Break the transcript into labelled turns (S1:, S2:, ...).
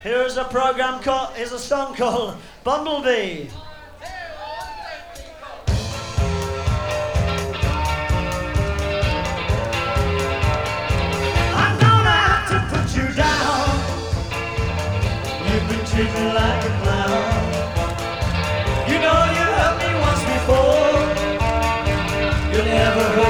S1: Here's a program called, here's a song called Bumblebee. I'm gonna have to put you down. You've been treated like a clown. You know you hurt me once before. You'll never hurt